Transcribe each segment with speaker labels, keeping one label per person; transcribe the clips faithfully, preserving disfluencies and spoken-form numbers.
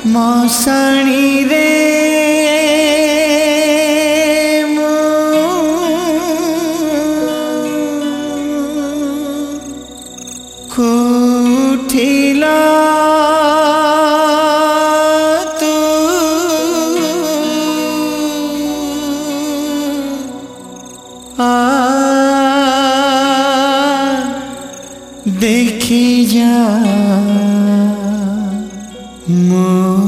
Speaker 1: मशाणी रे कुठिला तू आ देखी जा मो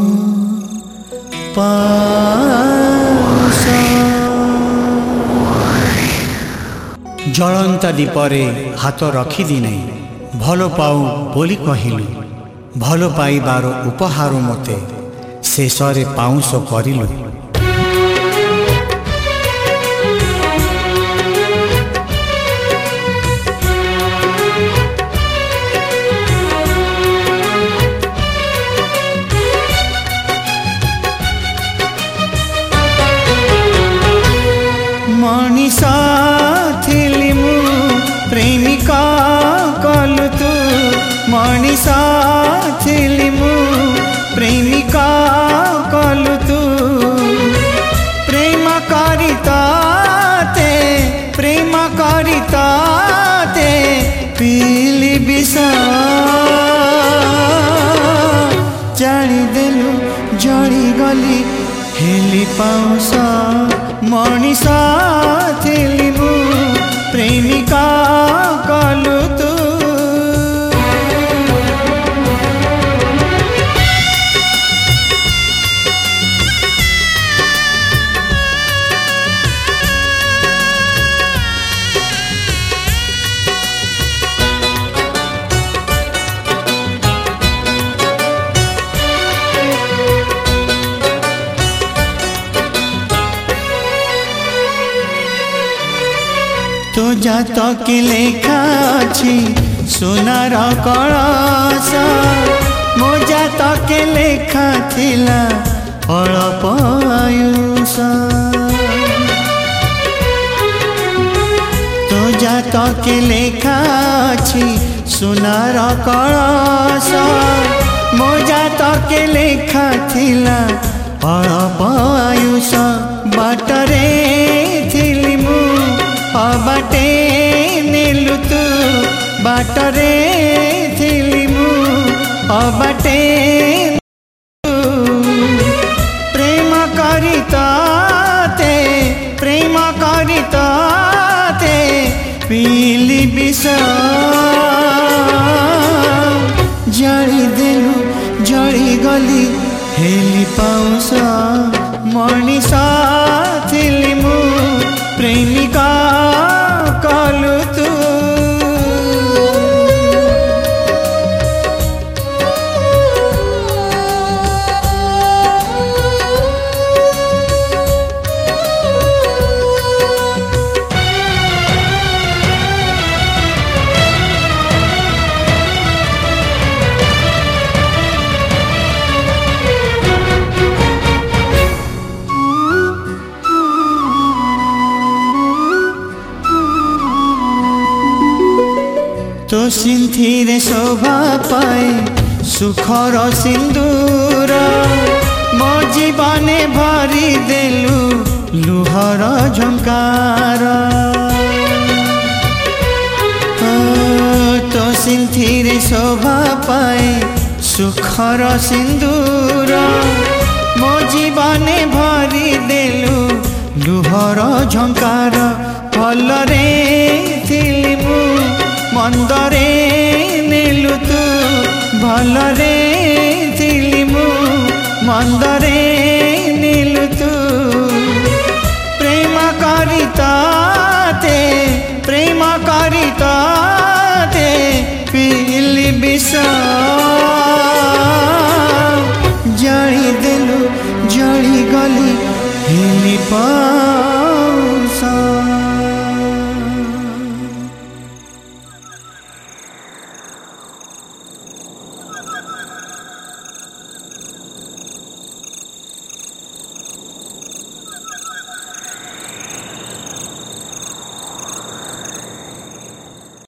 Speaker 1: जलंता दीपरे हाथ रखिदी नहीं भल पाऊ बोली कहिलु भल पाइबार उपहार मते शेषरे पाउंस करिलु। मनीषा थिली मु प्रेमिका कलु तू मनीषा थिली मु प्रेमिका कलु तू प्रेम करिता ते प्रेम करिता ते पीली विष जानी देलु जड़ी गली हेली पाउस मनीषा थिली मु प्रेमिका कलु तू। तो जात के लेखा छी सोनार कलश मो जात के लेखा थिला अल्प आयुष तो जात के लेखा छी सोनार कलश मो जात के लेखा थिला अल्प आयुष बाटरे थिली मु बाटे नेलु तू बाटरे थिली मु बाटे प्रेम करिता ते प्रेम करिता ते पीली विष जड़ी देलु जड़ी गली हेली पाउस मनीषा थिली मु प्रेमिका कलु तू। तो सिंथिरे शोभा पाए सुखर सिंदूर मो जीवने भरी देलु लुहर झंकार तो सिंथिरे शोभा पाए सुखर सिंदूर मो जीवने भरी देलु लुहर झंकार भलरे थिली मु मंदरे नेलु तू भलरे थिली मु मंदरे नेलु तू प्रेम करिता ते प्रेम करिता ते पीली विष जड़ी देलु जड़ी गली हेली पा